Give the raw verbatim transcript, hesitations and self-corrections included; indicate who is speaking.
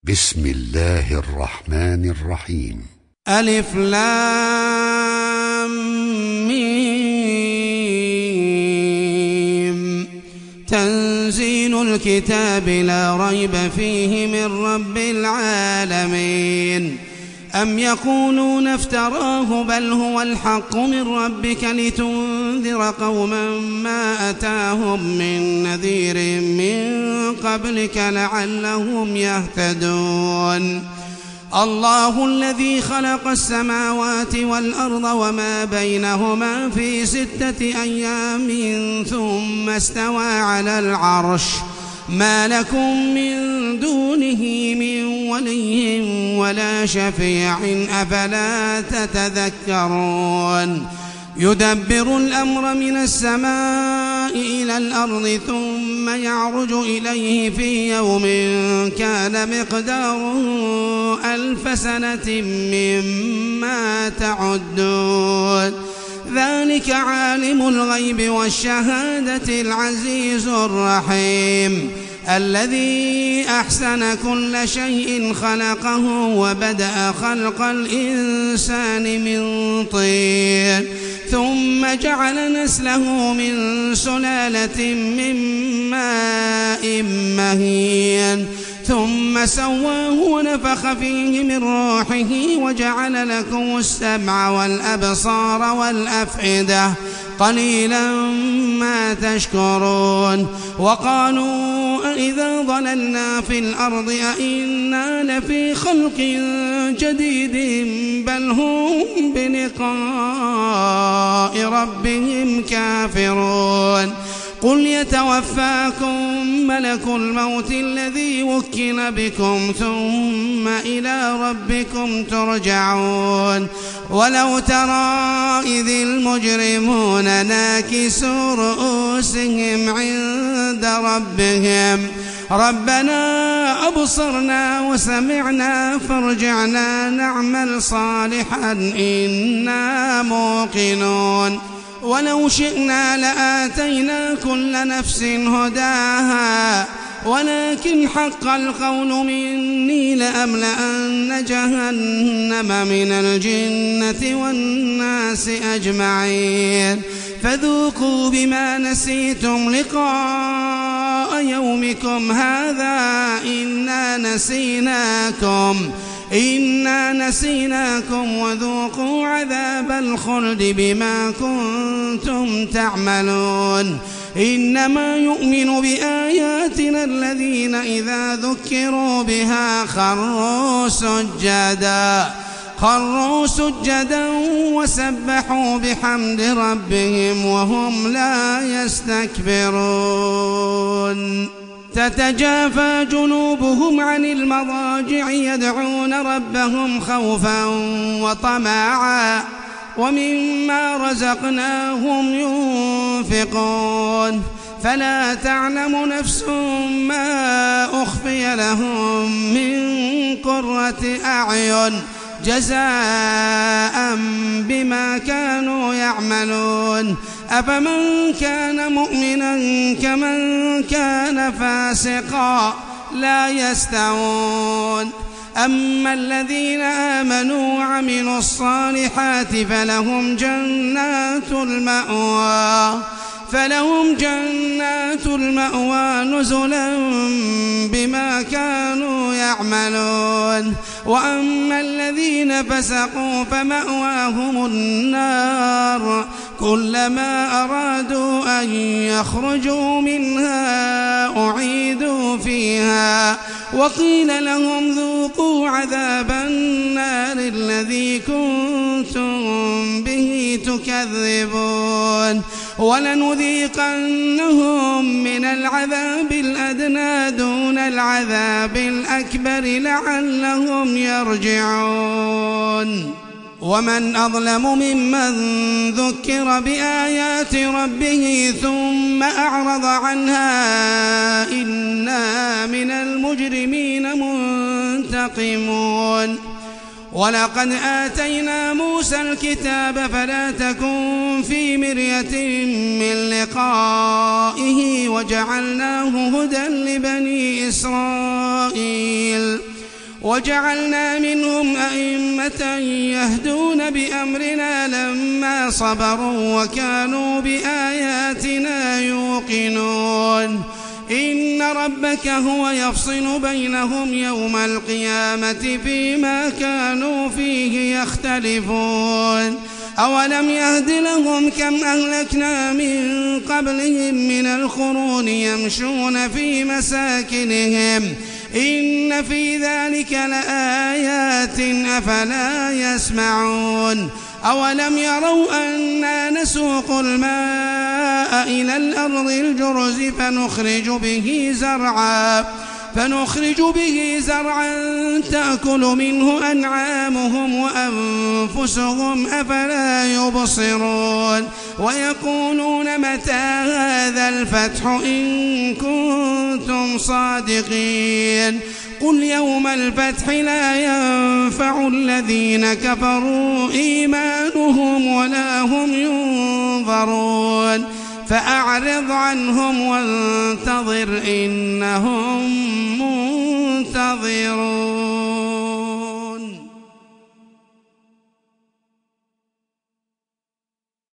Speaker 1: بسم الله الرحمن الرحيم.
Speaker 2: ألف لام ميم. تنزيل الكتاب لا ريب فيه من رب العالمين. أم يقولون افتراه بل هو الحق من ربك لتنذر قوما ما أتاهم من نذير من قبلك لعلهم يهتدون. الله الذي خلق السماوات والأرض وما بينهما في ستة أيام ثم استوى على العرش ما لكم من دونه من ولي ولا شفيع أفلا تتذكرون. يدبر الأمر من السماء إلى الأرض ثم يعرج إليه في يوم كان مقداره ألف سنة مما تعدون. ذلك عالم الغيب والشهادة العزيز الرحيم الذي أحسن كل شيء خلقه وبدأ خلق الإنسان من طين ثم جعل نسله من سلالة من ماء مهين ثم سواه ونفخ فيه من روحه وجعل لكم السمع والأبصار والأفئدة قليلا ما تشكرون. وقالوا أإذا ضللنا في الأرض أإنا لفي خلق جديد بل هم بلقاء ربهم كافرون. قل يتوفاكم ملك الموت الذي وكل بكم ثم إلى ربكم ترجعون. ولو ترى إذ المجرمون ناكسوا رؤوسهم عند ربهم ربنا أبصرنا وسمعنا فارجعنا نعمل صالحا إنا موقنون. ولو شئنا لآتينا كل نفس هداها ولكن حق القول مني لأملأن جهنم من الجنة والناس أجمعين. فذوقوا بما نسيتم لقاء يومكم هذا إنا نسيناكم إنا نسيناكم وذوقوا عذاب الخلد بما كنتم تعملون. إنما يؤمن بآياتنا الذين إذا ذكروا بها خروا سجدا خروا سجدا وسبحوا بحمد ربهم وهم لا يستكبرون. تتجافى جنوبهم عن المضاجع يدعون ربهم خوفا وطمعا ومما رزقناهم ينفقون. فلا تعلم نفس ما أخفي لهم من قرة أعين جزاء بما كانوا يعملون. أفمن كان مؤمنا كمن كان فاسقا لا يستوون. أما الذين آمنوا وعملوا الصالحات فلهم جنات المأوى فلهم جنات المأوى نزلا بما كانوا يعملون. وأما الذين فسقوا فمأواهم النار كلما أرادوا أن يخرجوا منها أعيدوا فيها وقيل لهم ذوقوا عذاب النار الذي كنتم به تكذبون. ولنذيقنهم من العذاب الأدنى دون العذاب الأكبر لعلهم يرجعون. ومن أظلم ممن ذكر بآيات ربه ثم أعرض عنها إنا من المجرمين منتقمون. ولقد آتينا موسى الكتاب فلا تكن في مرية من لقائه وجعلناه هدى لبني إسرائيل وجعلنا منهم أئمة يهدون بأمرنا لما صبروا وكانوا بآياتنا يوقنون إن ربك هو يفصل بينهم يوم القيامة فيما كانوا فيه يختلفون أولم يهد لهم كم أهلكنا من قبلهم من القرون يمشون في مساكنهم إن في ذلك لآيات أفلا يسمعون أولم يروا أنا نسوق الماء إلى الأرض الجرز فنخرج به زرعا فنخرج به زرعا تأكل منه أنعامهم وأنفسهم أفلا يبصرون ويقولون متى هذا الفتح إن كنتم صادقين قل يوم الفتح لا ينفع الذين كفروا إيمانهم ولا هم ينظرون فأعرض عنهم وانتظر إنهم منتظرون.